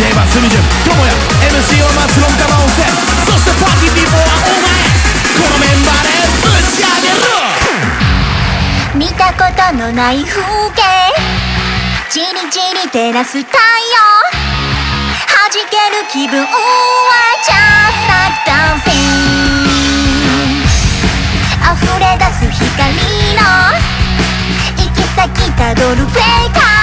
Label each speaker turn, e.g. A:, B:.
A: DJ バスミジュンともや MC は松論玉温泉、そしてパーティーピーポーはお前、このメンバーでぶち上げる。
B: 見たことのない風景、じりじり照らす太陽、弾ける気分は Just like dancing、 溢れ出す光の行き先たどるブレイカー、